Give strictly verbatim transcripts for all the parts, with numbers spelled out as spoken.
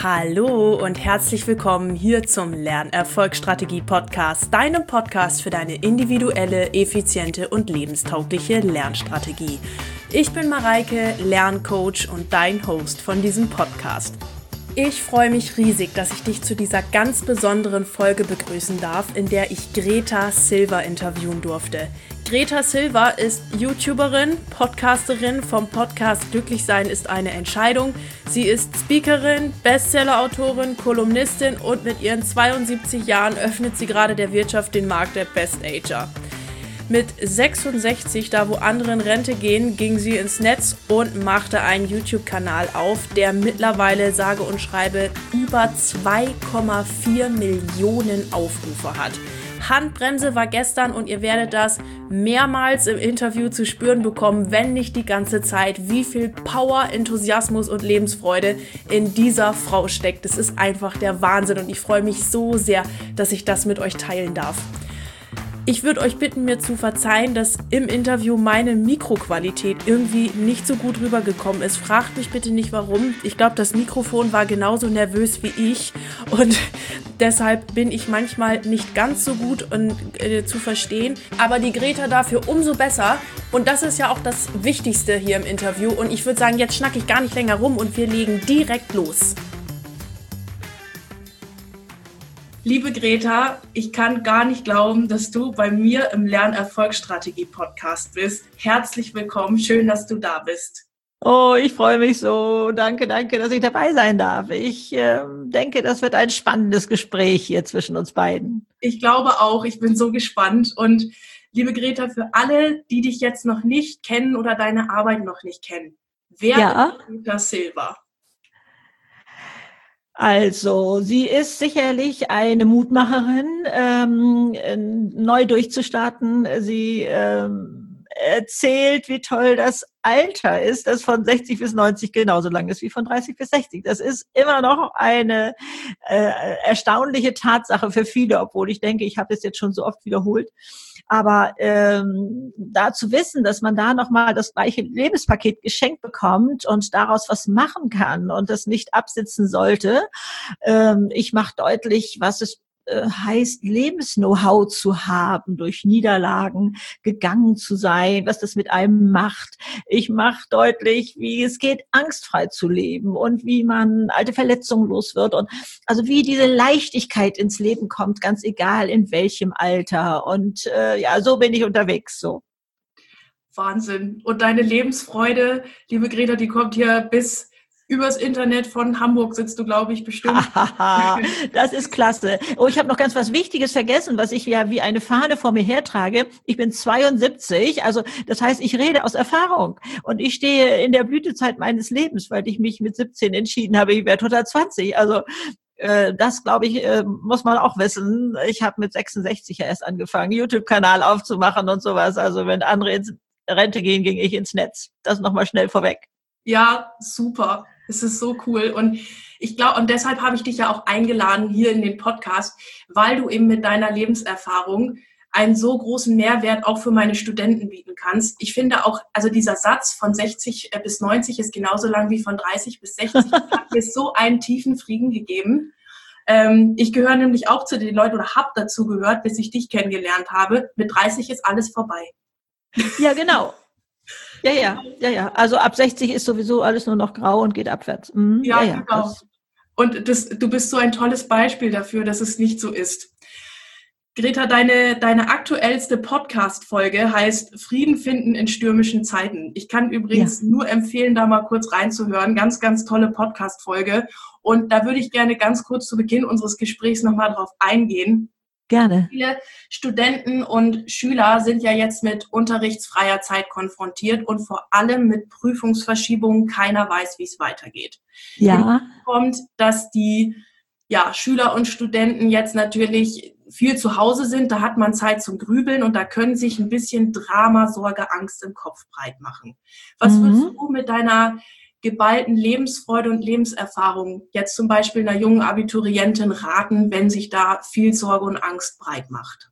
Hallo und herzlich willkommen hier zum Lernerfolgsstrategie-Podcast, deinem Podcast für deine individuelle, effiziente und lebenstaugliche Lernstrategie. Ich bin Mareike, Lerncoach und dein Host von diesem Podcast. Ich freue mich riesig, dass ich dich zu dieser ganz besonderen Folge begrüßen darf, in der ich Greta Silva interviewen durfte. Greta Silva ist YouTuberin, Podcasterin vom Podcast Glücklich sein ist eine Entscheidung. Sie ist Speakerin, Bestsellerautorin, Kolumnistin und mit ihren zweiundsiebzig Jahren öffnet sie gerade der Wirtschaft den Markt der Best Ager. Mit sechsundsechzig, da wo andere in Rente gehen, ging sie ins Netz und machte einen YouTube-Kanal auf, der mittlerweile sage und schreibe über zwei Komma vier Millionen Aufrufe hat. Handbremse war gestern und ihr werdet das mehrmals im Interview zu spüren bekommen, wenn nicht die ganze Zeit, wie viel Power, Enthusiasmus und Lebensfreude in dieser Frau steckt. Das ist einfach der Wahnsinn und ich freue mich so sehr, dass ich das mit euch teilen darf. Ich würde euch bitten, mir zu verzeihen, dass im Interview meine Mikroqualität irgendwie nicht so gut rübergekommen ist. Fragt mich bitte nicht, warum. Ich glaube, das Mikrofon war genauso nervös wie ich und deshalb bin ich manchmal nicht ganz so gut und, äh, zu verstehen. Aber die Greta dafür umso besser und das ist ja auch das Wichtigste hier im Interview. Und ich würde sagen, jetzt schnacke ich gar nicht länger rum und wir legen direkt los. Liebe Greta, ich kann gar nicht glauben, dass du bei mir im Lernerfolgsstrategie-Podcast bist. Herzlich willkommen, schön, dass du da bist. Oh, ich freue mich so. Danke, danke, dass ich dabei sein darf. Ich äh, denke, das wird ein spannendes Gespräch hier zwischen uns beiden. Ich glaube auch, ich bin so gespannt. Und liebe Greta, für alle, die dich jetzt noch nicht kennen oder deine Arbeit noch nicht kennen, wer ja. ist Greta Silva? Also, sie ist sicherlich eine Mutmacherin, ähm, neu durchzustarten. Sie ähm, erzählt, wie toll das Alter ist, das von sechzig bis neunzig genauso lang ist wie von dreißig bis sechzig. Das ist immer noch eine äh, erstaunliche Tatsache für viele, obwohl ich denke, ich habe es jetzt schon so oft wiederholt. Aber ähm, da zu wissen, dass man da nochmal das gleiche Lebenspaket geschenkt bekommt und daraus was machen kann und das nicht absitzen sollte. Ähm, ich mache deutlich, was es äh, heißt, Lebens-Know-how zu haben, durch Niederlagen gegangen zu sein, was das mit einem macht. Ich mache deutlich, wie es geht, angstfrei zu leben und wie man alte Verletzungen los wird und also wie diese Leichtigkeit ins Leben kommt, ganz egal in welchem Alter. Und äh, ja, so bin ich unterwegs, so. Wahnsinn. Und deine Lebensfreude, liebe Greta, die kommt hier bis übers Internet. Von Hamburg sitzt du, glaube ich, bestimmt. Das ist klasse. Oh, ich habe noch ganz was Wichtiges vergessen, was ich ja wie eine Fahne vor mir hertrage. Ich bin zweiundsiebzig, also das heißt, ich rede aus Erfahrung. Und ich stehe in der Blütezeit meines Lebens, weil ich mich mit siebzehn entschieden habe, ich werde hundertzwanzig. Also das, glaube ich, muss man auch wissen. Ich habe mit sechsundsechzig ja erst angefangen, YouTube-Kanal aufzumachen und sowas. Also wenn andere ins Rente gehen, ging ich ins Netz. Das nochmal schnell vorweg. Ja, super. Es ist so cool. Und ich glaube, und deshalb habe ich dich ja auch eingeladen hier in den Podcast, weil du eben mit deiner Lebenserfahrung einen so großen Mehrwert auch für meine Studenten bieten kannst. Ich finde auch, also dieser Satz von sechzig bis neunzig ist genauso lang wie von dreißig bis sechzig. Hat mir so einen tiefen Frieden gegeben. Ähm, ich gehöre nämlich auch zu den Leuten oder habe dazu gehört, bis ich dich kennengelernt habe. Mit dreißig ist alles vorbei. Ja, genau. Ja, ja, ja, ja. Also ab sechzig ist sowieso alles nur noch grau und geht abwärts. Mhm. Ja, ja, ja, genau. das. Und das, du bist so ein tolles Beispiel dafür, dass es nicht so ist. Greta, deine, deine aktuellste Podcast-Folge heißt Frieden finden in stürmischen Zeiten. Ich kann übrigens ja. nur empfehlen, da mal kurz reinzuhören. Ganz, ganz tolle Podcast-Folge. Und da würde ich gerne ganz kurz zu Beginn unseres Gesprächs nochmal drauf eingehen. Gerne. Viele Studenten und Schüler sind ja jetzt mit unterrichtsfreier Zeit konfrontiert und vor allem mit Prüfungsverschiebungen. Keiner weiß, wie es weitergeht. Ja. Hinzu kommt, dass die ja, Schüler und Studenten jetzt natürlich viel zu Hause sind. Da hat man Zeit zum Grübeln und da können sich ein bisschen Drama, Sorge, Angst im Kopf breit machen. Was Mhm. würdest du mit deiner geballten Lebensfreude und Lebenserfahrung jetzt zum Beispiel einer jungen Abiturientin raten, wenn sich da viel Sorge und Angst breit macht?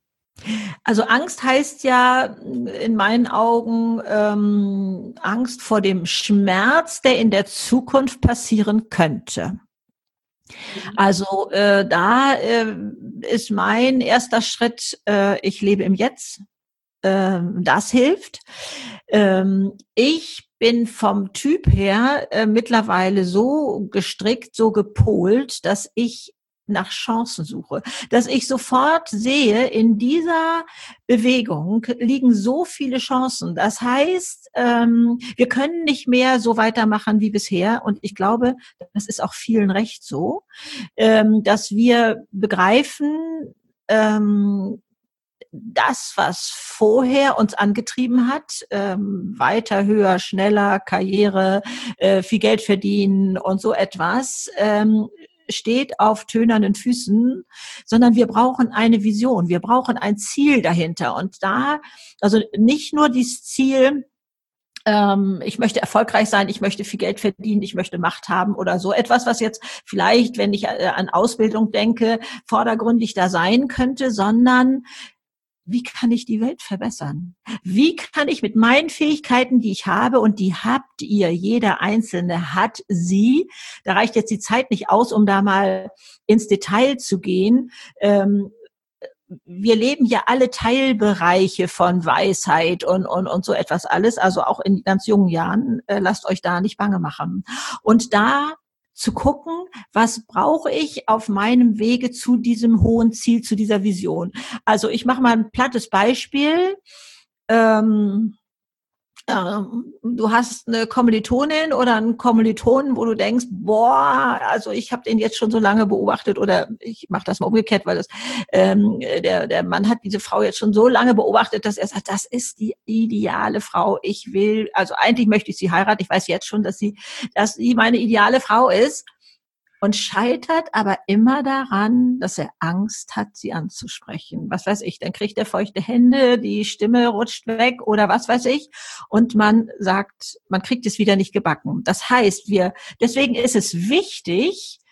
Also Angst heißt ja in meinen Augen ähm, Angst vor dem Schmerz, der in der Zukunft passieren könnte. Also äh, da äh, ist mein erster Schritt, äh, ich lebe im Jetzt. Ähm, das hilft. Ähm, ich bin vom Typ her äh, mittlerweile so gestrickt, so gepolt, dass ich nach Chancen suche, dass ich sofort sehe, in dieser Bewegung liegen so viele Chancen. Das heißt, ähm, wir können nicht mehr so weitermachen wie bisher. Und ich glaube, das ist auch vielen recht so, ähm, dass wir begreifen, ähm, das, was vorher uns angetrieben hat, ähm, weiter, höher, schneller, Karriere, äh, viel Geld verdienen und so etwas, ähm, steht auf tönernen Füßen, sondern wir brauchen eine Vision, wir brauchen ein Ziel dahinter. Und da, also nicht nur dieses Ziel, ähm, ich möchte erfolgreich sein, ich möchte viel Geld verdienen, ich möchte Macht haben oder so etwas, was jetzt vielleicht, wenn ich äh, an Ausbildung denke, vordergründig da sein könnte, sondern wie kann ich die Welt verbessern? Wie kann ich mit meinen Fähigkeiten, die ich habe, und die habt ihr, jeder Einzelne hat sie, da reicht jetzt die Zeit nicht aus, um da mal ins Detail zu gehen. Ähm, wir leben ja alle Teilbereiche von Weisheit und, und, und so etwas alles, also auch in ganz jungen Jahren, äh, lasst euch da nicht bange machen. Und da zu gucken, was brauche ich auf meinem Wege zu diesem hohen Ziel, zu dieser Vision. Also ich mache mal ein plattes Beispiel. Ähm, ähm, du hast eine Kommilitonin oder einen Kommilitonen, wo du denkst, boah, also ich habe den jetzt schon so lange beobachtet, oder ich mache das mal umgekehrt, weil das ähm, der der Mann hat diese Frau jetzt schon so lange beobachtet, dass er sagt, das ist die ideale Frau. Ich will, also eigentlich möchte ich sie heiraten. Ich weiß jetzt schon, dass sie, dass sie meine ideale Frau ist. Und scheitert aber immer daran, dass er Angst hat, sie anzusprechen. Was weiß ich, dann kriegt er feuchte Hände, die Stimme rutscht weg oder was weiß ich. Und man sagt, man kriegt es wieder nicht gebacken. Das heißt, wir, deswegen ist es wichtig,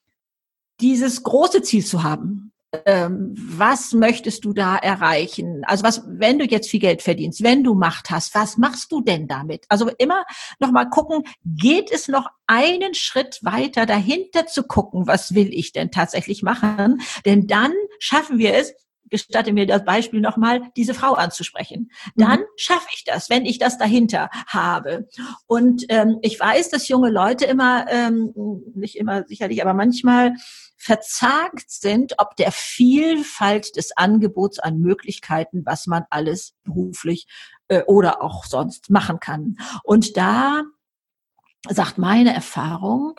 dieses große Ziel zu haben. Ähm, was möchtest du da erreichen? Also was, wenn du jetzt viel Geld verdienst, wenn du Macht hast, was machst du denn damit? Also immer noch mal gucken, geht es noch einen Schritt weiter dahinter zu gucken, was will ich denn tatsächlich machen? Denn dann schaffen wir es, gestatte mir das Beispiel nochmal, diese Frau anzusprechen. Dann mhm. schaffe ich das, wenn ich das dahinter habe. Und ähm, ich weiß, dass junge Leute immer, ähm, nicht immer sicherlich, aber manchmal verzagt sind, ob der Vielfalt des Angebots an Möglichkeiten, was man alles beruflich äh, oder auch sonst machen kann. Und da sagt meine Erfahrung,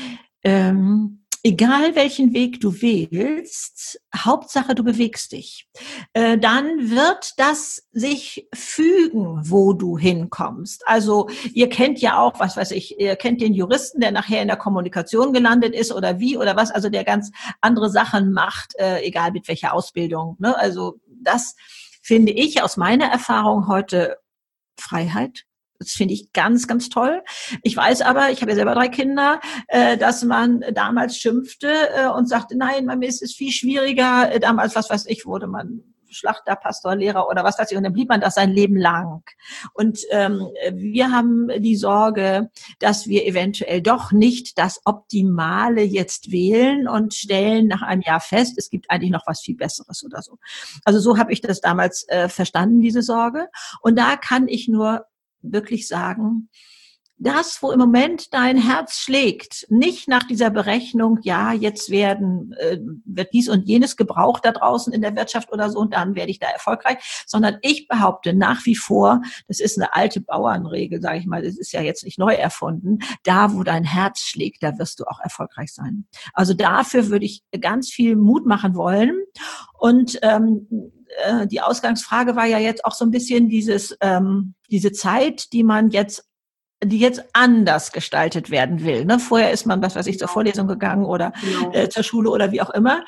ähm, egal welchen Weg du wählst, Hauptsache du bewegst dich, äh, dann wird das sich fügen, wo du hinkommst. Also ihr kennt ja auch, was weiß ich, ihr kennt den Juristen, der nachher in der Kommunikation gelandet ist oder wie oder was, also der ganz andere Sachen macht, äh, egal mit welcher Ausbildung. Ne? Also das finde ich aus meiner Erfahrung heute Freiheit. Das finde ich ganz, ganz toll. Ich weiß aber, ich habe ja selber drei Kinder, äh, dass man damals schimpfte äh, und sagte, nein, bei mir ist es viel schwieriger. Äh, damals, was weiß ich, wurde man Schlachter, Pastor, Lehrer oder was weiß ich. Und dann blieb man das sein Leben lang. Und ähm, wir haben die Sorge, dass wir eventuell doch nicht das Optimale jetzt wählen und stellen nach einem Jahr fest, es gibt eigentlich noch was viel Besseres oder so. Also so habe ich das damals äh, verstanden, diese Sorge. Und da kann ich nur wirklich sagen, das, wo im Moment dein Herz schlägt, nicht nach dieser Berechnung, ja, jetzt werden, äh, wird dies und jenes gebraucht da draußen in der Wirtschaft oder so und dann werde ich da erfolgreich, sondern ich behaupte nach wie vor, das ist eine alte Bauernregel, sage ich mal, das ist ja jetzt nicht neu erfunden, da, wo dein Herz schlägt, da wirst du auch erfolgreich sein. Also dafür würde ich ganz viel Mut machen wollen und ähm, die Ausgangsfrage war ja jetzt auch so ein bisschen dieses, ähm, diese Zeit, die man jetzt, die jetzt anders gestaltet werden will. Ne? Vorher ist man, was weiß ich, zur Vorlesung gegangen oder genau. äh, zur Schule oder wie auch immer.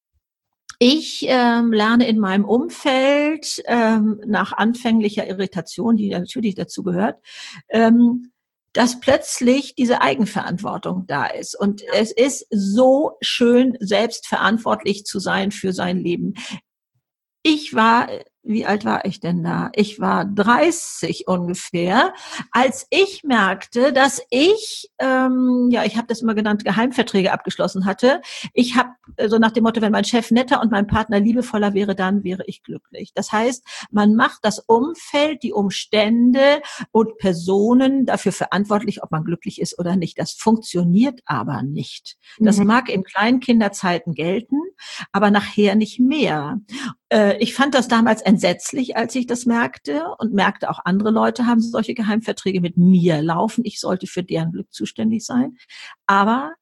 Ich ähm, lerne in meinem Umfeld ähm, nach anfänglicher Irritation, die natürlich dazu gehört, ähm, dass plötzlich diese Eigenverantwortung da ist. Und es ist so schön, selbstverantwortlich zu sein für sein Leben. Ich war wie alt war ich denn da? Ich war dreißig ungefähr, als ich merkte, dass ich, ähm, ja, ich habe das immer genannt, Geheimverträge abgeschlossen hatte. Ich habe äh, so nach dem Motto, wenn mein Chef netter und mein Partner liebevoller wäre, dann wäre ich glücklich. Das heißt, man macht das Umfeld, die Umstände und Personen dafür verantwortlich, ob man glücklich ist oder nicht. Das funktioniert aber nicht. Das Mhm. mag in Kleinkinderzeiten gelten, aber nachher nicht mehr. Ich fand das damals entsetzlich, als ich das merkte und merkte, auch andere Leute haben solche Geheimverträge mit mir laufen. Ich sollte für deren Glück zuständig sein. Aber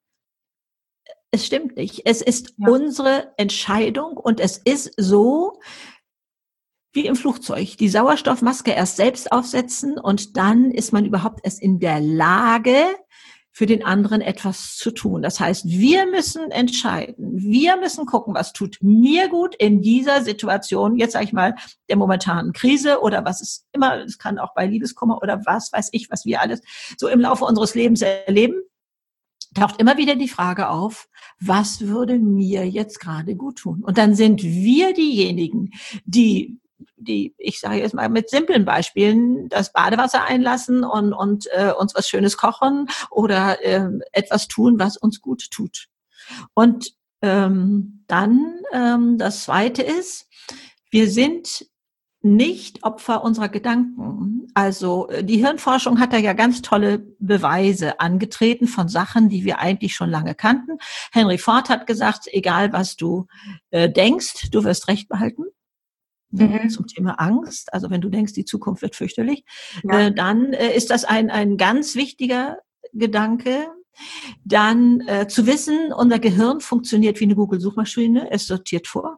es stimmt nicht. Es ist ja unsere Entscheidung und es ist so wie im Flugzeug. Die Sauerstoffmaske erst selbst aufsetzen und dann ist man überhaupt erst in der Lage, für den anderen etwas zu tun. Das heißt, wir müssen entscheiden. Wir müssen gucken, was tut mir gut in dieser Situation, jetzt sage ich mal, der momentanen Krise oder was ist immer, es kann auch bei Liebeskummer oder was weiß ich, was wir alles so im Laufe unseres Lebens erleben, taucht immer wieder die Frage auf, was würde mir jetzt gerade gut tun? Und dann sind wir diejenigen, die die, ich sage jetzt mal mit simplen Beispielen, das Badewasser einlassen und, und äh, uns was Schönes kochen oder äh, etwas tun, was uns gut tut. Und ähm, dann ähm, das Zweite ist, wir sind nicht Opfer unserer Gedanken. Also die Hirnforschung hat da ja ganz tolle Beweise angetreten von Sachen, die wir eigentlich schon lange kannten. Henry Ford hat gesagt, egal was du äh, denkst, du wirst Recht behalten. Mhm. Zum Thema Angst. Also wenn du denkst, die Zukunft wird fürchterlich, ja. äh, dann äh, ist das ein, ein ganz wichtiger Gedanke. Dann äh, zu wissen, unser Gehirn funktioniert wie eine Google-Suchmaschine, es sortiert vor.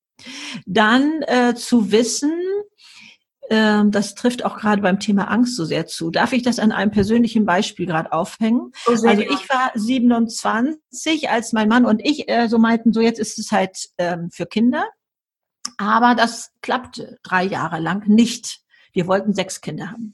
Dann äh, zu wissen, äh, das trifft auch gerade beim Thema Angst so sehr zu. Darf ich das an einem persönlichen Beispiel gerade aufhängen? Oh, also ich war siebenundzwanzig, als mein Mann und ich äh, so meinten, so jetzt ist es halt ähm, für Kinder. Aber das klappte drei Jahre lang nicht. Wir wollten sechs Kinder haben.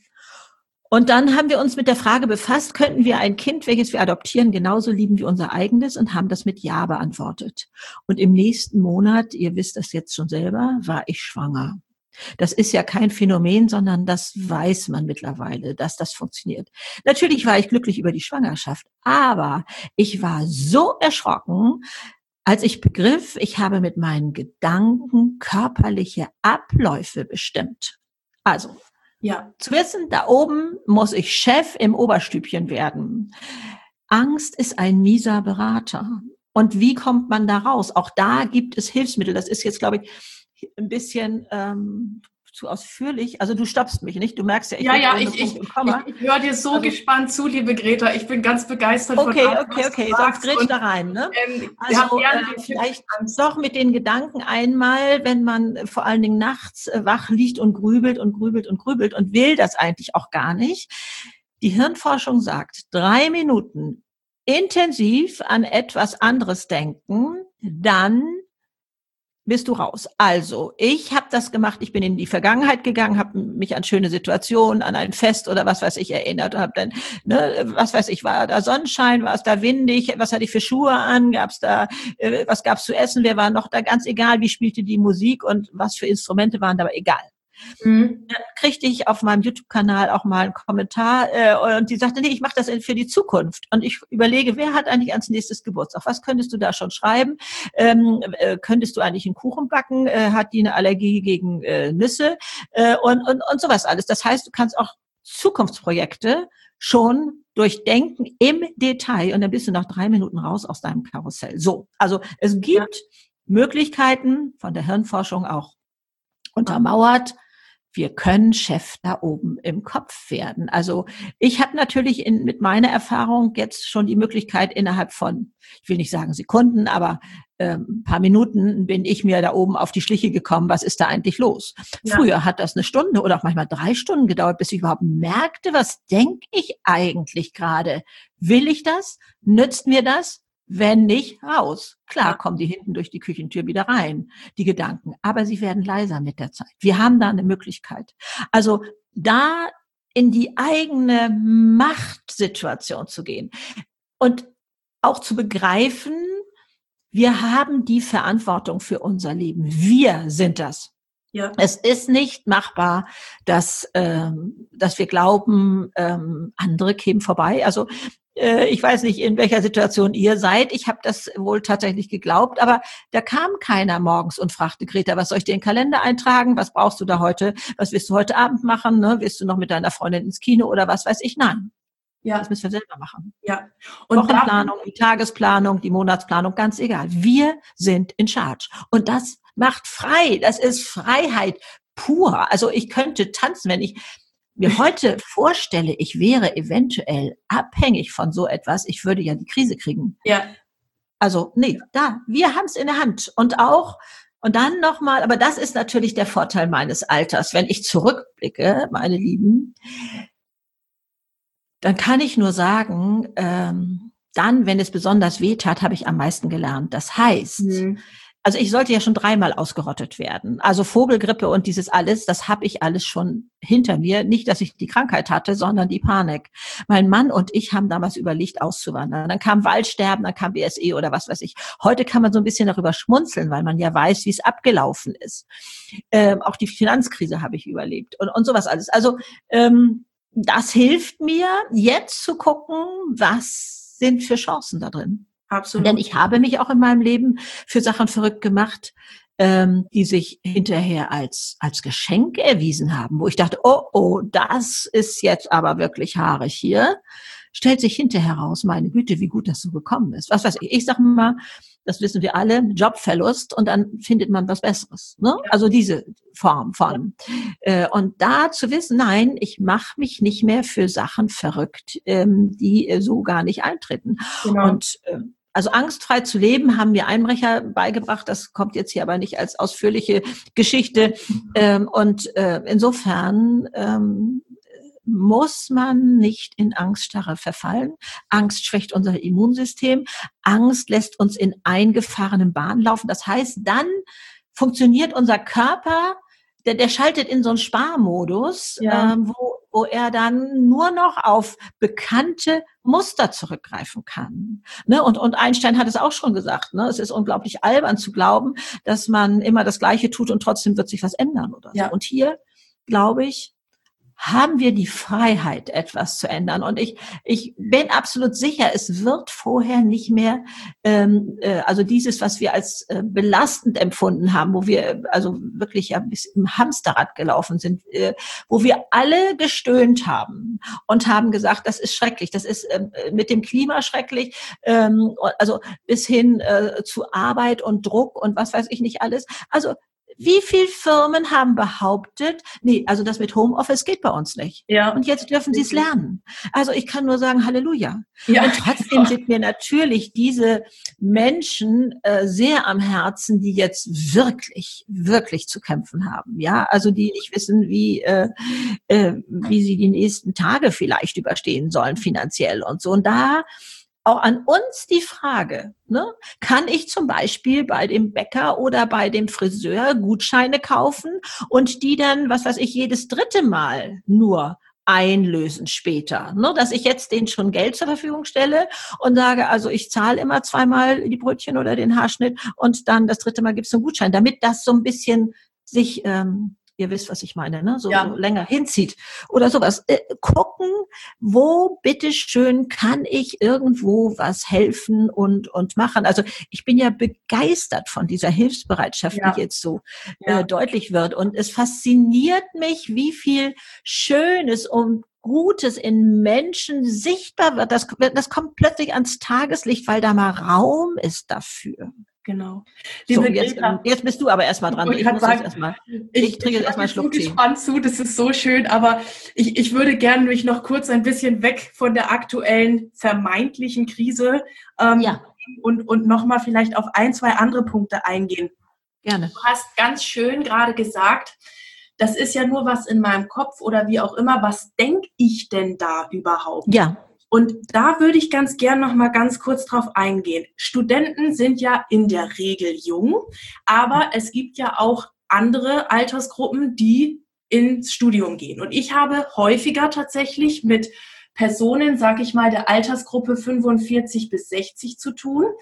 Und dann haben wir uns mit der Frage befasst, könnten wir ein Kind, welches wir adoptieren, genauso lieben wie unser eigenes und haben das mit Ja beantwortet. Und im nächsten Monat, ihr wisst das jetzt schon selber, war ich schwanger. Das ist ja kein Phänomen, sondern das weiß man mittlerweile, dass das funktioniert. Natürlich war ich glücklich über die Schwangerschaft, aber ich war so erschrocken, als ich begriff, ich habe mit meinen Gedanken körperliche Abläufe bestimmt. Also, ja, zu wissen, da oben muss ich Chef im Oberstübchen werden. Angst ist ein mieser Berater. Und wie kommt man da raus? Auch da gibt es Hilfsmittel. Das ist jetzt, glaube ich, ein bisschen ähm, zu ausführlich. Also du stoppst mich nicht. Du merkst ja, ich ja, ja, ich, ich, ich, ich höre dir so also, gespannt zu, liebe Greta. Ich bin ganz begeistert okay, von allem, okay, okay, okay. Sonst grätsch da rein. Ne? Ähm, also äh, vielleicht doch mit den Gedanken einmal, wenn man vor allen Dingen nachts äh, wach liegt und grübelt und grübelt und grübelt und will das eigentlich auch gar nicht. Die Hirnforschung sagt, drei Minuten intensiv an etwas anderes denken, dann bist du raus. Also, ich habe das gemacht, ich bin in die Vergangenheit gegangen, habe mich an schöne Situationen, an ein Fest oder was weiß ich erinnert und habe dann, ne, was weiß ich, war da Sonnenschein, war es da windig, was hatte ich für Schuhe an, gab's da, äh, was gab's zu essen, wer war noch da, ganz egal, wie spielte die Musik und was für Instrumente waren da, aber egal. Mhm. Dann kriegte ich auf meinem YouTube-Kanal auch mal einen Kommentar äh, und die sagte, nee, ich mache das für die Zukunft. Und ich überlege, wer hat eigentlich als nächstes Geburtstag? Was könntest du da schon schreiben? Ähm, äh, könntest du eigentlich einen Kuchen backen? Äh, hat die eine Allergie gegen äh, Nüsse? Äh, und, und, und sowas alles. Das heißt, du kannst auch Zukunftsprojekte schon durchdenken im Detail und dann bist du nach drei Minuten raus aus deinem Karussell. So, also es gibt ja Möglichkeiten von der Hirnforschung auch untermauert. Wir können Chef da oben im Kopf werden. Also ich habe natürlich in, mit meiner Erfahrung jetzt schon die Möglichkeit innerhalb von, ich will nicht sagen Sekunden, aber äh, ein paar Minuten bin ich mir da oben auf die Schliche gekommen, was ist da eigentlich los? Ja. Früher hat das eine Stunde oder auch manchmal drei Stunden gedauert, bis ich überhaupt merkte, was denke ich eigentlich gerade? Will ich das? Nützt mir das? Wenn nicht, raus. Klar kommen die hinten durch die Küchentür wieder rein, die Gedanken. Aber sie werden leiser mit der Zeit. Wir haben da eine Möglichkeit. Also da in die eigene Machtsituation zu gehen und auch zu begreifen, wir haben die Verantwortung für unser Leben. Wir sind das. Ja. Es ist nicht machbar, dass, ähm, dass wir glauben, ähm, andere kämen vorbei. Also äh, ich weiß nicht, in welcher Situation ihr seid. Ich habe das wohl tatsächlich geglaubt, aber da kam keiner morgens und fragte, Greta, was soll ich dir in den Kalender eintragen? Was brauchst du da heute? Was willst du heute Abend machen? Ne? Willst du noch mit deiner Freundin ins Kino oder was weiß ich? Nein. Ja. Das müssen wir selber machen. Ja. Und Wochenplanung, die Tagesplanung, die Monatsplanung, ganz egal. Wir sind in charge. Und das macht frei. Das ist Freiheit pur. Also ich könnte tanzen, wenn ich mir heute vorstelle, ich wäre eventuell abhängig von so etwas. Ich würde ja die Krise kriegen. Ja. Also nee, da, wir haben es in der Hand. Und auch, und dann nochmal, aber das ist natürlich der Vorteil meines Alters. Wenn ich zurückblicke, meine Lieben, dann kann ich nur sagen, ähm, dann, wenn es besonders weh tat, habe ich am meisten gelernt. Das heißt, mhm. also ich sollte ja schon dreimal ausgerottet werden. Also Vogelgrippe und dieses alles, das habe ich alles schon hinter mir. Nicht, dass ich die Krankheit hatte, sondern die Panik. Mein Mann und ich haben damals überlegt, auszuwandern. Dann kam Waldsterben, dann kam B S E oder was weiß ich. Heute kann man so ein bisschen darüber schmunzeln, weil man ja weiß, wie es abgelaufen ist. Ähm, auch die Finanzkrise habe ich überlebt und, und sowas alles. Also ähm, das hilft mir, jetzt zu gucken, was sind für Chancen da drin. Absolut. Denn ich habe mich auch in meinem Leben für Sachen verrückt gemacht, ähm, die sich hinterher als als Geschenk erwiesen haben, wo ich dachte, oh, oh, das ist jetzt aber wirklich haarig hier. Stellt sich hinterher raus, meine Güte, wie gut das so gekommen ist. Was weiß ich, ich sage mal, das wissen wir alle, Jobverlust und dann findet man was Besseres. Ne? Ja. Also diese Form von. Ja. Äh, und da zu wissen, nein, ich mache mich nicht mehr für Sachen verrückt, ähm, die äh, so gar nicht eintreten. Genau. Und äh, also angstfrei zu leben, haben mir Einbrecher beigebracht. Das kommt jetzt hier aber nicht als ausführliche Geschichte. Ähm, und äh, insofern ähm, muss man nicht in Angststarre verfallen. Angst schwächt unser Immunsystem. Angst lässt uns in eingefahrenen Bahnen laufen. Das heißt, dann funktioniert unser Körper, der, der schaltet in so einen Sparmodus, ja. ähm, wo, wo er dann nur noch auf bekannte Muster zurückgreifen kann. Ne? Und, und Einstein hat es auch schon gesagt, ne? Es ist unglaublich albern zu glauben, dass man immer das Gleiche tut und trotzdem wird sich was ändern oder so. Ja. Und hier, glaube ich, haben wir die Freiheit, etwas zu ändern. Und ich ich bin absolut sicher, es wird vorher nicht mehr, ähm, äh, also dieses, was wir als äh, belastend empfunden haben, wo wir also wirklich ja bis im Hamsterrad gelaufen sind, äh, wo wir alle gestöhnt haben und haben gesagt, das ist schrecklich, das ist äh, mit dem Klima schrecklich, ähm, also bis hin äh, zu Arbeit und Druck und was weiß ich nicht alles. Also wie viele Firmen haben behauptet, nee, also das mit Homeoffice geht bei uns nicht. Ja. Und jetzt dürfen sie es lernen. Also ich kann nur sagen, Halleluja. Ja. Und trotzdem sind mir natürlich diese Menschen äh, sehr am Herzen, die jetzt wirklich, wirklich zu kämpfen haben. Ja, also die nicht wissen, wie äh, äh, wie sie die nächsten Tage vielleicht überstehen sollen finanziell und so. Und da auch an uns die Frage, ne? Kann ich zum Beispiel bei dem Bäcker oder bei dem Friseur Gutscheine kaufen und die dann, was weiß ich, jedes dritte Mal nur einlösen später, ne? Dass ich jetzt denen schon Geld zur Verfügung stelle und sage, also ich zahle immer zweimal die Brötchen oder den Haarschnitt und dann das dritte Mal gibt's einen Gutschein, damit das so ein bisschen sich ähm, ihr wisst, was ich meine, ne? So, ja. so länger hinzieht oder sowas. Äh, gucken, wo bitteschön kann ich irgendwo was helfen und und machen. Also ich bin ja begeistert von dieser Hilfsbereitschaft, ja. die jetzt so ja. äh, deutlich wird. Und es fasziniert mich, wie viel Schönes und Gutes in Menschen sichtbar wird. Das, das kommt plötzlich ans Tageslicht, weil da mal Raum ist dafür. Genau. So, jetzt, jetzt bist du aber erstmal dran. Ich, ich muss sagen, erstmal. Ich, ich trinke jetzt erstmal einen Schluck Tee. Ich bin gespannt zu, das ist so schön, aber ich, ich würde gerne mich noch kurz ein bisschen weg von der aktuellen vermeintlichen Krise ähm, ja. und, und nochmal vielleicht auf ein, zwei andere Punkte eingehen. Gerne. Du hast ganz schön gerade gesagt, das ist ja nur was in meinem Kopf oder wie auch immer, was denke ich denn da überhaupt? Ja. Und da würde ich ganz gern noch mal ganz kurz drauf eingehen. Studenten sind ja in der Regel jung, aber es gibt ja auch andere Altersgruppen, die ins Studium gehen. Und ich habe häufiger tatsächlich mit Personen, sag ich mal, der Altersgruppe fünfundvierzig bis sechzig zu tun,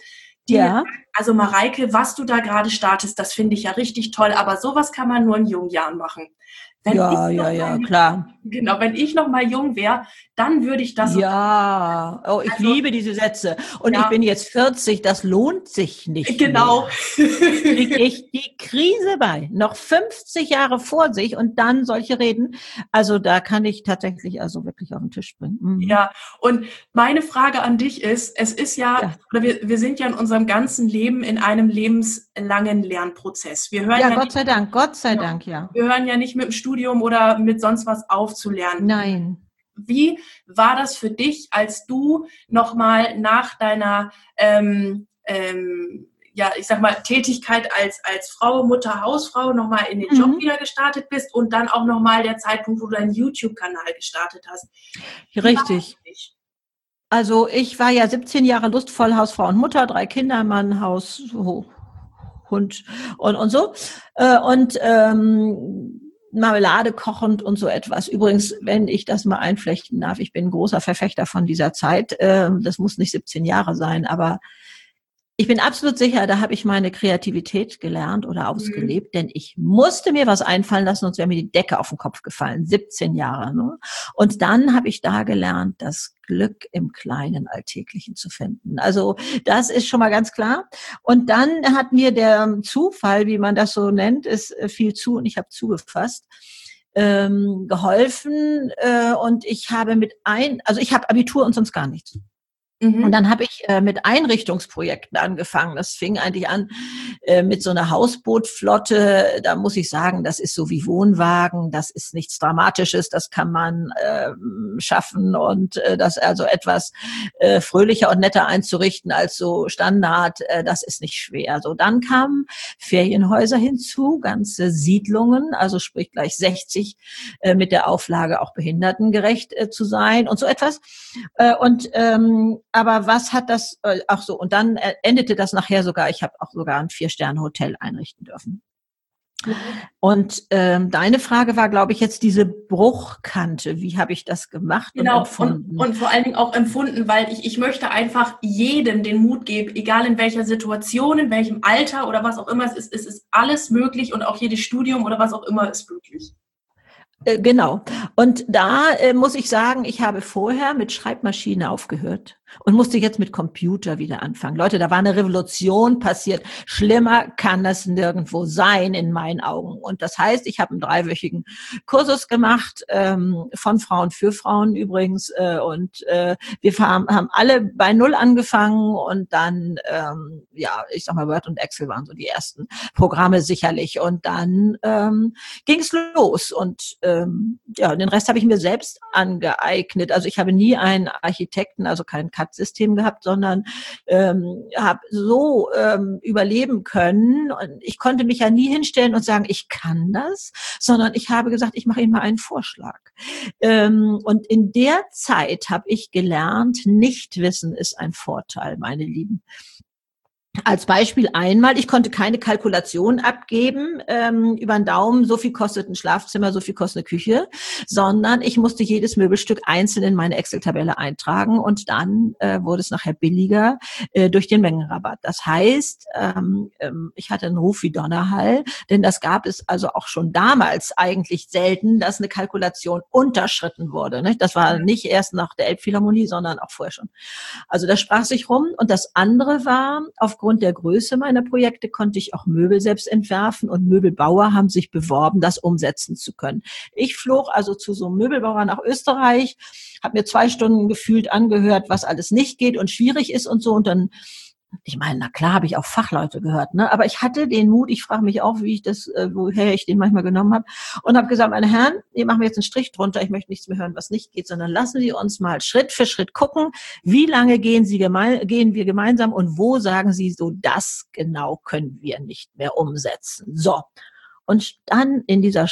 die Ja. mir sagt, also Mareike, was du da gerade startest, das finde ich ja richtig toll, aber sowas kann man nur in jungen Jahren machen. Wenn Ja, ich ja, noch ja, mal, klar. genau, wenn ich noch mal jung wäre, dann würde ich das. Ja, oh, ich Also, liebe diese Sätze. Und ich ja, bin jetzt vierzig, das lohnt sich nicht genau. mehr. Kriege ich die Krise bei. Noch fünfzig Jahre vor sich und dann solche Reden. Also da kann ich tatsächlich also wirklich auf den Tisch bringen. Mhm. Ja, und meine Frage an dich ist, es ist ja, Ja. oder wir, wir sind ja in unserem ganzen Leben in einem lebenslangen Lernprozess. Wir hören Ja, ja Gott nicht, sei Dank, Gott sei ja, Dank, ja. wir hören ja nicht mit dem Studium oder mit sonst was aufzulernen. Nein. Wie war das für dich, als du nochmal nach deiner, ähm, ähm, ja, ich sag mal, Tätigkeit als, als Frau, Mutter, Hausfrau nochmal in den Mhm. Job wieder gestartet bist und dann auch nochmal der Zeitpunkt, wo du deinen YouTube-Kanal gestartet hast? Wie war das Richtig. für dich? Also ich war ja siebzehn Jahre lustvoll Hausfrau und Mutter, drei Kinder, Mann, Haus, Hund und, und so. Und ähm, Marmelade kochend und so etwas. Übrigens, wenn ich das mal einflechten darf, ich bin ein großer Verfechter von dieser Zeit. Äh, das muss nicht siebzehn Jahre sein, aber ich bin absolut sicher, da habe ich meine Kreativität gelernt oder ausgelebt, denn ich musste mir was einfallen lassen, sonst wäre mir die Decke auf den Kopf gefallen. siebzehn Jahre. Ne? Und dann habe ich da gelernt, das Glück im kleinen Alltäglichen zu finden. Also das ist schon mal ganz klar. Und dann hat mir der Zufall, wie man das so nennt, ist viel zu und ich habe zugefasst, ähm, geholfen. Äh, und ich habe mit ein, also ich habe Abitur und sonst gar nichts. Und dann habe ich äh, mit Einrichtungsprojekten angefangen. Das fing eigentlich an äh, mit so einer Hausbootflotte. Da muss ich sagen, das ist so wie Wohnwagen. Das ist nichts Dramatisches. Das kann man äh, schaffen und äh, das also etwas äh, fröhlicher und netter einzurichten als so Standard. Äh, das ist nicht schwer. So, dann kamen Ferienhäuser hinzu, ganze Siedlungen, also sprich gleich sechzig äh, mit der Auflage auch behindertengerecht äh, zu sein und so etwas. Äh, und ähm, aber was hat das, äh, ach so, und dann äh, endete das nachher sogar, ich habe auch sogar ein Vier-Sterne-Hotel einrichten dürfen. Mhm. Und ähm, deine Frage war, glaube ich, jetzt diese Bruchkante. Wie habe ich das gemacht genau, und empfunden? Und, und vor allen Dingen auch empfunden, weil ich, ich möchte einfach jedem den Mut geben, egal in welcher Situation, in welchem Alter oder was auch immer es ist, es ist alles möglich und auch jedes Studium oder was auch immer ist möglich. Genau. Und da äh, muss ich sagen, ich habe vorher mit Schreibmaschine aufgehört und musste jetzt mit Computer wieder anfangen. Leute, da war eine Revolution passiert. Schlimmer kann das nirgendwo sein in meinen Augen. Und das heißt, ich habe einen dreiwöchigen Kursus gemacht, ähm, von Frauen für Frauen übrigens. Äh, und äh, wir haben, haben alle bei Null angefangen und dann, ähm, ja, ich sag mal, Word und Excel waren so die ersten Programme sicherlich. Und dann ähm, ging es los und ähm, ja, den Rest habe ich mir selbst angeeignet. Also ich habe nie einen Architekten, also kein C A D-System gehabt, sondern ähm, habe so ähm, überleben können. Und ich konnte mich ja nie hinstellen und sagen, ich kann das, sondern ich habe gesagt, ich mache Ihnen mal einen Vorschlag. Ähm, und in der Zeit habe ich gelernt, Nichtwissen ist ein Vorteil, meine Lieben. Als Beispiel einmal, ich konnte keine Kalkulation abgeben ähm, über den Daumen, so viel kostet ein Schlafzimmer, so viel kostet eine Küche, sondern ich musste jedes Möbelstück einzeln in meine Excel-Tabelle eintragen und dann äh, wurde es nachher billiger äh, durch den Mengenrabatt. Das heißt, ähm, ähm, ich hatte einen Ruf wie Donnerhall, denn das gab es also auch schon damals eigentlich selten, dass eine Kalkulation unterschritten wurde. Nicht? Das war nicht erst nach der Elbphilharmonie, sondern auch vorher schon. Also das sprach sich rum. Und das andere war, aufgrund Aufgrund der Größe meiner Projekte konnte ich auch Möbel selbst entwerfen und Möbelbauer haben sich beworben, das umsetzen zu können. Ich flog also zu so einem Möbelbauer nach Österreich, habe mir zwei Stunden gefühlt angehört, was alles nicht geht und schwierig ist und so und dann ich meine, na klar, habe ich auch Fachleute gehört, ne? Aber ich hatte den Mut, ich frage mich auch, wie ich das, äh, woher ich den manchmal genommen habe und habe gesagt, meine Herren, hier machen wir jetzt einen Strich drunter, ich möchte nichts mehr hören, was nicht geht, sondern lassen Sie uns mal Schritt für Schritt gucken, wie lange gehen Sie geme- gehen wir gemeinsam und wo sagen Sie so, das genau können wir nicht mehr umsetzen. So. Und dann in dieser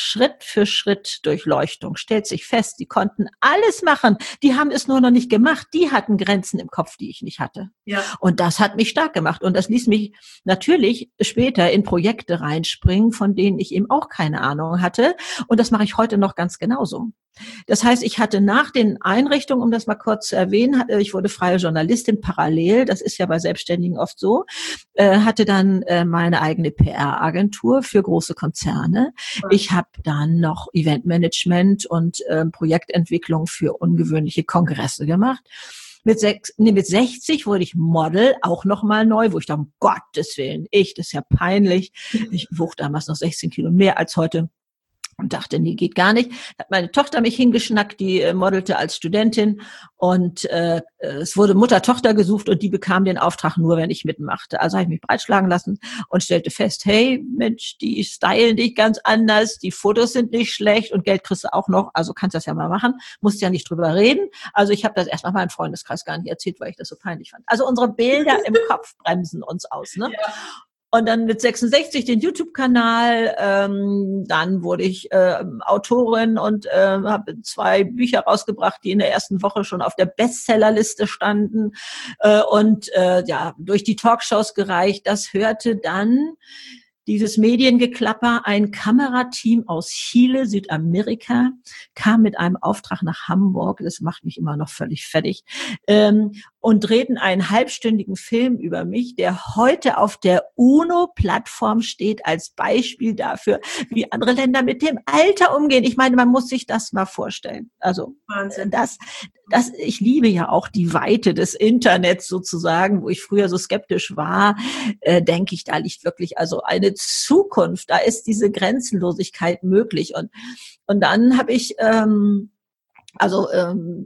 Schritt-für-Schritt-Durchleuchtung stellt sich fest, die konnten alles machen. Die haben es nur noch nicht gemacht. Die hatten Grenzen im Kopf, die ich nicht hatte. Ja. Und das hat mich stark gemacht. Und das ließ mich natürlich später in Projekte reinspringen, von denen ich eben auch keine Ahnung hatte. Und das mache ich heute noch ganz genauso. Das heißt, ich hatte nach den Einrichtungen, um das mal kurz zu erwähnen, ich wurde freie Journalistin parallel, das ist ja bei Selbstständigen oft so, hatte dann meine eigene P R-Agentur für große Konzerne. Ich habe dann noch Eventmanagement und Projektentwicklung für ungewöhnliche Kongresse gemacht. Mit, sechs, nee, mit sechzig wurde ich Model, auch nochmal neu, wo ich dachte, um Gottes Willen, ich, das ist ja peinlich. Ich wog damals noch sechzehn Kilo mehr als heute. Und dachte, nee, geht gar nicht. Hat meine Tochter mich hingeschnackt, die äh, modelte als Studentin und äh, es wurde Mutter-Tochter gesucht und die bekam den Auftrag nur, wenn ich mitmachte. Also habe ich mich breitschlagen lassen und stellte fest, hey, Mensch, die stylen dich ganz anders, die Fotos sind nicht schlecht und Geld kriegst du auch noch, also kannst das ja mal machen, musst ja nicht drüber reden. Also ich habe das erstmal meinem Freundeskreis gar nicht erzählt, weil ich das so peinlich fand. Also unsere Bilder im Kopf bremsen uns aus, ne? Ja. Und dann mit sechsundsechzig den YouTube-Kanal, ähm, dann wurde ich äh, Autorin und äh, habe zwei Bücher rausgebracht, die in der ersten Woche schon auf der Bestsellerliste standen äh, und äh, ja durch die Talkshows gereicht. Das hörte dann dieses Mediengeklapper, ein Kamerateam aus Chile, Südamerika, kam mit einem Auftrag nach Hamburg, das macht mich immer noch völlig fertig, ähm, und drehten einen halbstündigen Film über mich, der heute auf der UNO-Plattform steht als Beispiel dafür, wie andere Länder mit dem Alter umgehen. Ich meine, man muss sich das mal vorstellen. Also Wahnsinn. das, das, ich liebe ja auch die Weite des Internets sozusagen, wo ich früher so skeptisch war, äh, denke ich, da liegt wirklich also eine Zukunft. Da ist diese Grenzenlosigkeit möglich. Und und dann habe ich ähm, also ähm,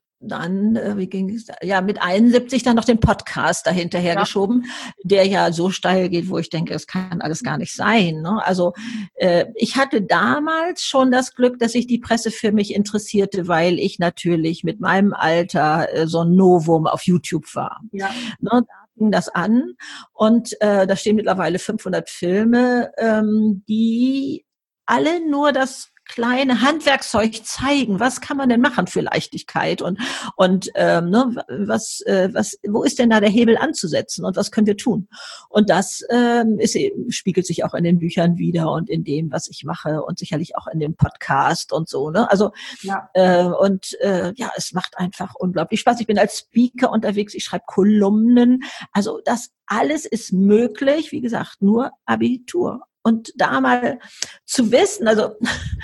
dann, äh, wie ging es, ja, mit einundsiebzig dann noch den Podcast dahinterher ja. geschoben, der ja so steil geht, wo ich denke, das kann alles gar nicht sein. Ne? Also äh, ich hatte damals schon das Glück, dass sich die Presse für mich interessierte, weil ich natürlich mit meinem Alter äh, so ein Novum auf YouTube war. Ja. Ne? Da fing das an und äh, da stehen mittlerweile fünfhundert Filme, ähm, die alle nur das kleine Handwerkszeug zeigen, was kann man denn machen für Leichtigkeit und und ähm, ne, was äh, was wo ist denn da der Hebel anzusetzen und was können wir tun? Und das ähm, ist, spiegelt sich auch in den Büchern wieder und in dem, was ich mache und sicherlich auch in dem Podcast und so. Ne? Also ja. äh, und äh, ja, es macht einfach unglaublich Spaß. Ich bin als Speaker unterwegs, ich schreibe Kolumnen. Also das alles ist möglich, wie gesagt, nur Abitur. Und da mal zu wissen, also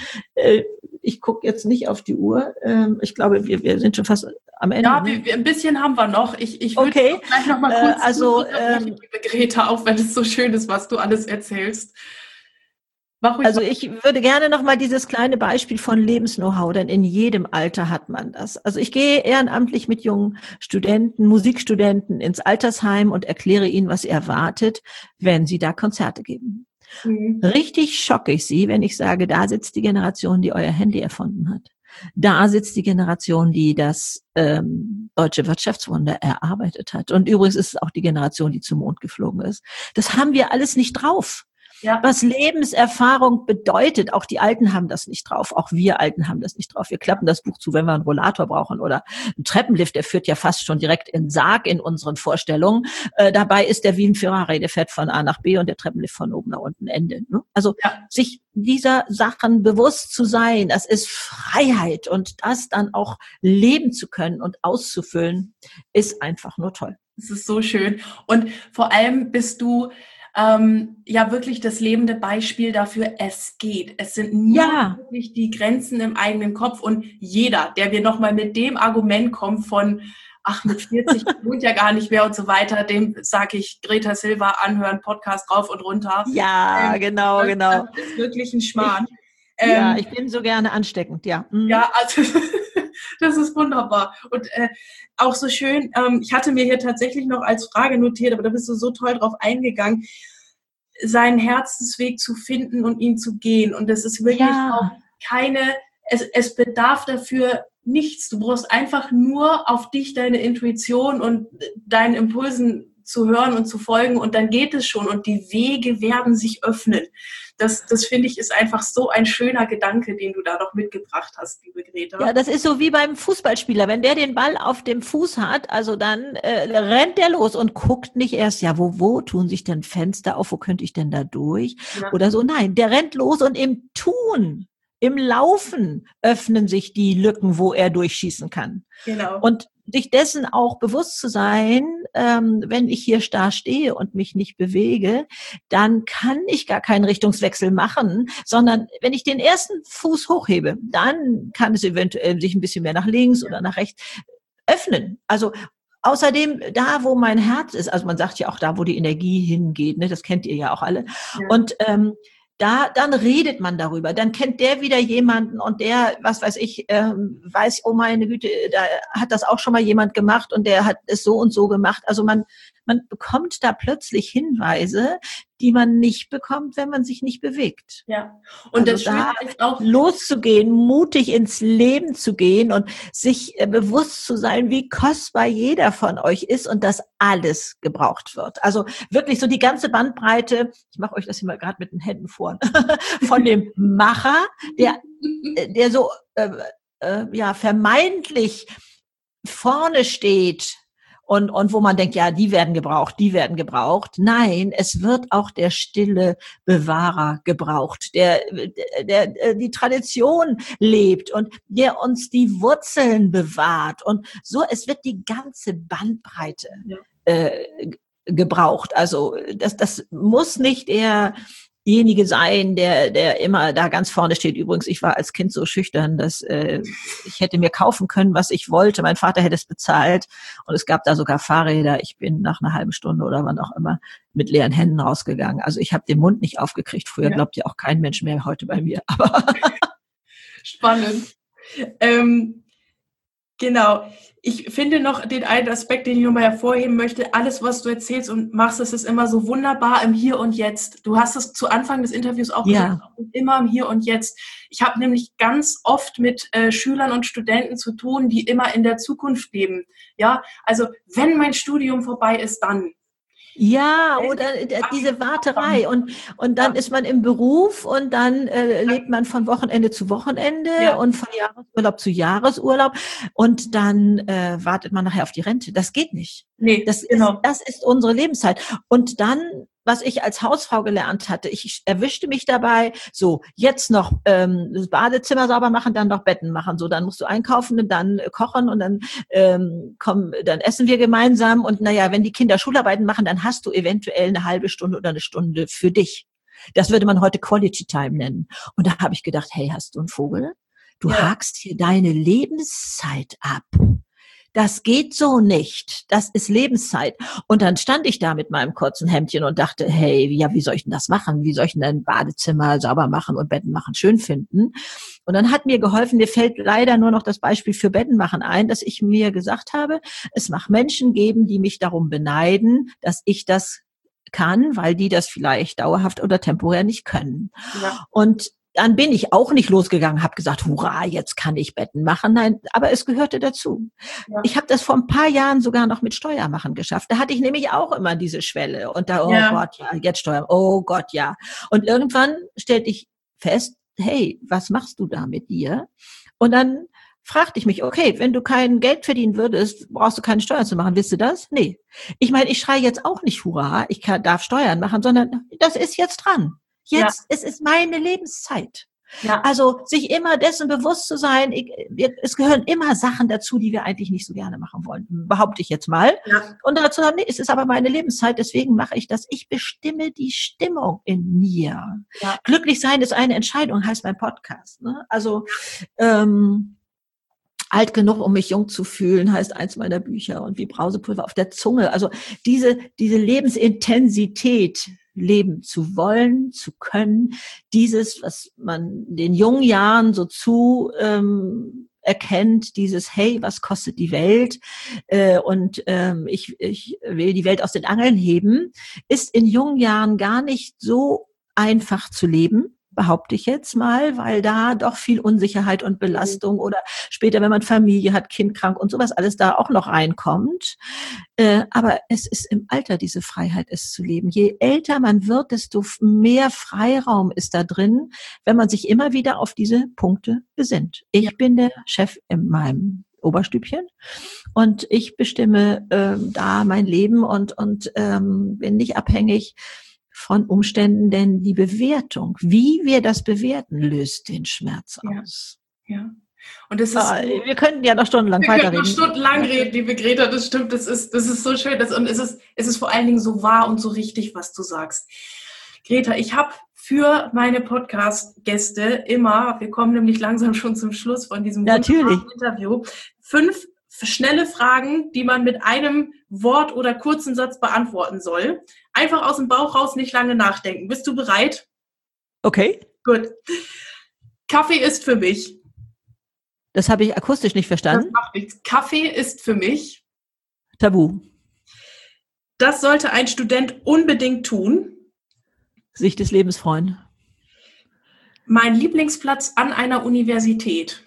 äh, ich gucke jetzt nicht auf die Uhr, ähm, ich glaube, wir, wir sind schon fast am Ende. Ja, wir, wir, ein bisschen haben wir noch. Ich, ich würde okay. gleich noch mal kurz äh, also, ähm, liebe Greta, auch wenn es so schön ist, was du alles erzählst. Also ich würde gerne noch mal dieses kleine Beispiel von Lebens-Know-how, denn in jedem Alter hat man das. Also ich gehe ehrenamtlich mit jungen Studenten, Musikstudenten ins Altersheim und erkläre ihnen, was erwartet, wenn sie da Konzerte geben. Mhm. Richtig schocke ich sie, wenn ich sage, da sitzt die Generation, die euer Handy erfunden hat. Da sitzt die Generation, die das ähm, deutsche Wirtschaftswunder erarbeitet hat. Und übrigens ist es auch die Generation, die zum Mond geflogen ist. Das haben wir alles nicht drauf. Ja. Was Lebenserfahrung bedeutet, auch die Alten haben das nicht drauf, auch wir Alten haben das nicht drauf. Wir klappen das Buch zu, wenn wir einen Rollator brauchen oder einen Treppenlift, der führt ja fast schon direkt in den Sarg in unseren Vorstellungen. Äh, dabei ist der wie ein Ferrari, der fährt von A nach B und der Treppenlift von oben nach unten Ende. Ne? Also ja. sich dieser Sachen bewusst zu sein, das ist Freiheit und das dann auch leben zu können und auszufüllen, ist einfach nur toll. Das ist so schön und vor allem bist du Ähm, ja wirklich das lebende Beispiel dafür, es geht. Es sind nur ja. wirklich die Grenzen im eigenen Kopf und jeder, der wir nochmal mit dem Argument kommt von, ach, mit vierzig wohnt ja gar nicht mehr und so weiter, dem sage ich, Greta Silva anhören, Podcast rauf und runter. Ja, ähm, genau, das, genau. Das ist wirklich ein Schmarrn. Ich, ähm, ja, ich bin so gerne ansteckend, ja. Mhm. Ja, also das ist wunderbar. Und äh, auch so schön, ähm, ich hatte mir hier tatsächlich noch als Frage notiert, aber da bist du so toll drauf eingegangen, seinen Herzensweg zu finden und ihn zu gehen. Und das ist wirklich ja. auch keine, es, es bedarf dafür nichts. Du brauchst einfach nur auf dich, deine Intuition und deinen Impulsen zu hören und zu folgen und dann geht es schon und die Wege werden sich öffnen. Das, das finde ich, ist einfach so ein schöner Gedanke, den du da noch mitgebracht hast, liebe Greta. Ja, das ist so wie beim Fußballspieler. Wenn der den Ball auf dem Fuß hat, also dann äh, rennt der los und guckt nicht erst, ja, wo, wo tun sich denn Fenster auf, wo könnte ich denn da durch? Ja. Oder so. Nein, der rennt los und im Tun, im Laufen öffnen sich die Lücken, wo er durchschießen kann. Genau. Und sich dessen auch bewusst zu sein, ähm, wenn ich hier starr stehe und mich nicht bewege, dann kann ich gar keinen Richtungswechsel machen, sondern wenn ich den ersten Fuß hochhebe, dann kann es eventuell sich ein bisschen mehr nach links oder nach rechts öffnen. Also außerdem, da wo mein Herz ist, also man sagt ja auch da, wo die Energie hingeht, ne, das kennt ihr ja auch alle. Ja. Und ähm, Da, dann redet man darüber. Dann kennt der wieder jemanden und der, was weiß ich, ähm, weiß, oh meine Güte, da hat das auch schon mal jemand gemacht und der hat es so und so gemacht. Also man, man bekommt da plötzlich Hinweise, die man nicht bekommt, wenn man sich nicht bewegt. Ja. Und also das Schöne da ist auch, loszugehen, mutig ins Leben zu gehen und sich äh, bewusst zu sein, wie kostbar jeder von euch ist und dass alles gebraucht wird. Also wirklich so die ganze Bandbreite, ich mache euch das hier mal gerade mit den Händen vor, von dem Macher, der, der so äh, äh, ja vermeintlich vorne steht, Und, und wo man denkt, ja, die werden gebraucht, die werden gebraucht. Nein, es wird auch der stille Bewahrer gebraucht, der, der, der die Tradition lebt und der uns die Wurzeln bewahrt. Und so, es wird die ganze Bandbreite ja. äh, gebraucht. Also das, das muss nicht der derjenige sein, der der immer da ganz vorne steht. Übrigens, ich war als Kind so schüchtern, dass äh, ich hätte mir kaufen können, was ich wollte. Mein Vater hätte es bezahlt und es gab da sogar Fahrräder. Ich bin nach einer halben Stunde oder wann auch immer mit leeren Händen rausgegangen. Also ich habe den Mund nicht aufgekriegt. Früher ja. glaubt ja auch kein Mensch mehr heute bei mir. Aber spannend. Ähm, genau. Ich finde noch den einen Aspekt, den ich nochmal hervorheben möchte. Alles, was du erzählst und machst, das ist immer so wunderbar im Hier und Jetzt. Du hast es zu Anfang des Interviews auch ja. gesagt, immer im Hier und Jetzt. Ich habe nämlich ganz oft mit äh, Schülern und Studenten zu tun, die immer in der Zukunft leben. Ja, also wenn mein Studium vorbei ist, dann. Ja, oder diese Warterei und und dann ja. ist man im Beruf und dann äh, lebt man von Wochenende zu Wochenende ja. und von Jahresurlaub zu Jahresurlaub und dann äh, wartet man nachher auf die Rente. Das geht nicht. Nee, das genau. ist, das ist unsere Lebenszeit. Und dann, was ich als Hausfrau gelernt hatte, ich erwischte mich dabei, so, jetzt noch ähm, das Badezimmer sauber machen, dann noch Betten machen, so, dann musst du einkaufen und dann äh, kochen und dann ähm, komm, dann essen wir gemeinsam und naja, wenn die Kinder Schularbeiten machen, dann hast du eventuell eine halbe Stunde oder eine Stunde für dich. Das würde man heute Quality Time nennen. Und da habe ich gedacht, hey, hast du einen Vogel? Du ja. hakst hier deine Lebenszeit ab. Das geht so nicht. Das ist Lebenszeit. Und dann stand ich da mit meinem kurzen Hemdchen und dachte, hey, ja, wie soll ich denn das machen? Wie soll ich denn ein Badezimmer sauber machen und Betten machen schön finden? Und dann hat mir geholfen, mir fällt leider nur noch das Beispiel für Betten machen ein, dass ich mir gesagt habe, es mag Menschen geben, die mich darum beneiden, dass ich das kann, weil die das vielleicht dauerhaft oder temporär nicht können. Ja. Und dann bin ich auch nicht losgegangen, habe gesagt, hurra, jetzt kann ich Betten machen. Nein, aber es gehörte dazu. Ja. Ich habe das vor ein paar Jahren sogar noch mit Steuermachen geschafft. Da hatte ich nämlich auch immer diese Schwelle. Und da, oh ja. Gott, ja, jetzt Steuern, oh Gott, ja. Und irgendwann stellte ich fest, hey, was machst du da mit dir? Und dann fragte ich mich, okay, wenn du kein Geld verdienen würdest, brauchst du keine Steuern zu machen. Willst du das? Nee. Ich meine, ich schreie jetzt auch nicht hurra, ich kann, darf Steuern machen, sondern das ist jetzt dran. Jetzt, ja. es ist meine Lebenszeit. Ja. Also sich immer dessen bewusst zu sein, ich, wir, es gehören immer Sachen dazu, die wir eigentlich nicht so gerne machen wollen, behaupte ich jetzt mal. Ja. Und dazu sagen, nee, es ist aber meine Lebenszeit, deswegen mache ich das. Ich bestimme die Stimmung in mir. Ja. Glücklich sein ist eine Entscheidung, heißt mein Podcast. Ne? Also ähm, alt genug, um mich jung zu fühlen, heißt eins meiner Bücher und wie Brausepulver auf der Zunge. Also diese diese Lebensintensität leben zu wollen, zu können, dieses, was man den jungen Jahren so zu ähm, erkennt, dieses, hey, was kostet die Welt äh, und ähm, ich, ich will die Welt aus den Angeln heben, ist in jungen Jahren gar nicht so einfach zu leben. behaupte ich jetzt mal, weil da doch viel Unsicherheit und Belastung oder später, wenn man Familie hat, Kind krank und sowas alles da auch noch reinkommt. Äh, aber es ist im Alter diese Freiheit, es zu leben. Je älter man wird, desto mehr Freiraum ist da drin, wenn man sich immer wieder auf diese Punkte besinnt. Ich ja. bin der Chef in meinem Oberstübchen und ich bestimme ähm, da mein Leben und, und ähm, bin nicht abhängig von Umständen, denn die Bewertung, wie wir das bewerten, löst den Schmerz ja. aus. Ja. Und das ist, ah, wir könnten ja noch stundenlang wir weiterreden. Wir könnten noch stundenlang reden, liebe Greta, das stimmt, das ist, das ist so schön. Das, und es ist, es ist vor allen Dingen so wahr und so richtig, was du sagst. Greta, ich habe für meine Podcast-Gäste immer, wir kommen nämlich langsam schon zum Schluss von diesem Natürlich. Interview, fünf schnelle Fragen, die man mit einem Wort oder kurzen Satz beantworten soll. Einfach aus dem Bauch raus, nicht lange nachdenken. Bist du bereit? Okay. Gut. Kaffee ist für mich. Das habe ich akustisch nicht verstanden. Das macht nichts. Kaffee ist für mich. Tabu. Das sollte ein Student unbedingt tun. Sich des Lebens freuen. Mein Lieblingsplatz an einer Universität.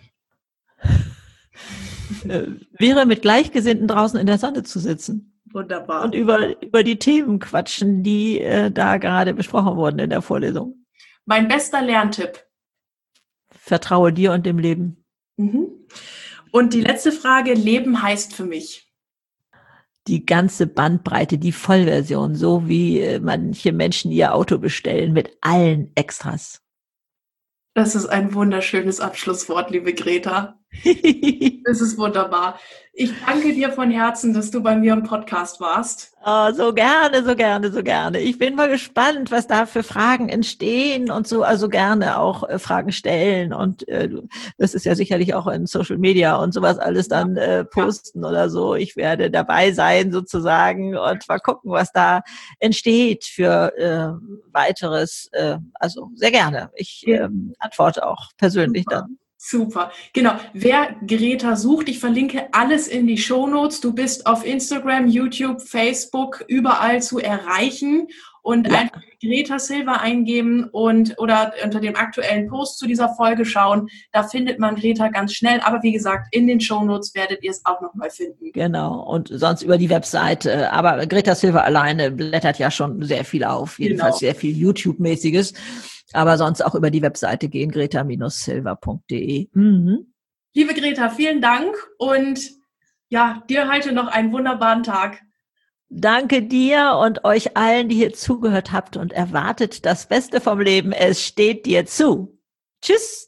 Äh, wäre mit Gleichgesinnten draußen in der Sonne zu sitzen. Wunderbar. Und über, über die Themen quatschen, die äh, da gerade besprochen wurden in der Vorlesung. Mein bester Lerntipp. Vertraue dir und dem Leben. Mhm. Und die letzte Frage, Leben heißt für mich. Die ganze Bandbreite, die Vollversion, so wie äh, manche Menschen ihr Auto bestellen mit allen Extras. Das ist ein wunderschönes Abschlusswort, liebe Greta. Das ist wunderbar. Ich danke dir von Herzen, dass du bei mir im Podcast warst. Oh, so gerne, so gerne, so gerne. Ich bin mal gespannt, was da für Fragen entstehen und so, also gerne auch äh, Fragen stellen und äh, du wirst es ja sicherlich auch in Social Media und sowas alles dann äh, posten oder so. Ich werde dabei sein sozusagen und mal gucken, was da entsteht für äh, weiteres. Äh, also sehr gerne. Ich äh, antworte auch persönlich Super. dann. Super, genau. Wer Greta sucht, ich verlinke alles in die Shownotes. Du bist auf Instagram, YouTube, Facebook, überall zu erreichen und ja. einfach Greta Silva eingeben und oder unter dem aktuellen Post zu dieser Folge schauen. Da findet man Greta ganz schnell. Aber wie gesagt, in den Shownotes werdet ihr es auch nochmal finden. Genau. Und sonst über die Webseite. Aber Greta Silva alleine blättert ja schon sehr viel auf. Jedenfalls genau. Sehr viel YouTube-mäßiges. Aber sonst auch über die Webseite gehen, greta Silva punkt de. Mhm. Liebe Greta, vielen Dank und ja, dir heute noch einen wunderbaren Tag. Danke dir und euch allen, die hier zugehört habt und erwartet das Beste vom Leben. Es steht dir zu. Tschüss.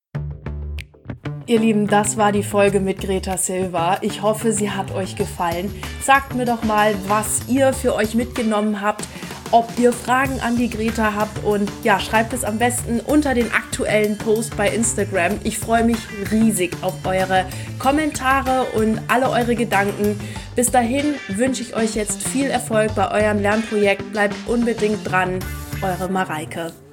Ihr Lieben, das war die Folge mit Greta Silva. Ich hoffe, sie hat euch gefallen. Sagt mir doch mal, was ihr für euch mitgenommen habt, ob ihr Fragen an die Greta habt und ja, schreibt es am besten unter den aktuellen Post bei Instagram. Ich freue mich riesig auf eure Kommentare und alle eure Gedanken. Bis dahin wünsche ich euch jetzt viel Erfolg bei eurem Lernprojekt. Bleibt unbedingt dran. Eure Mareike.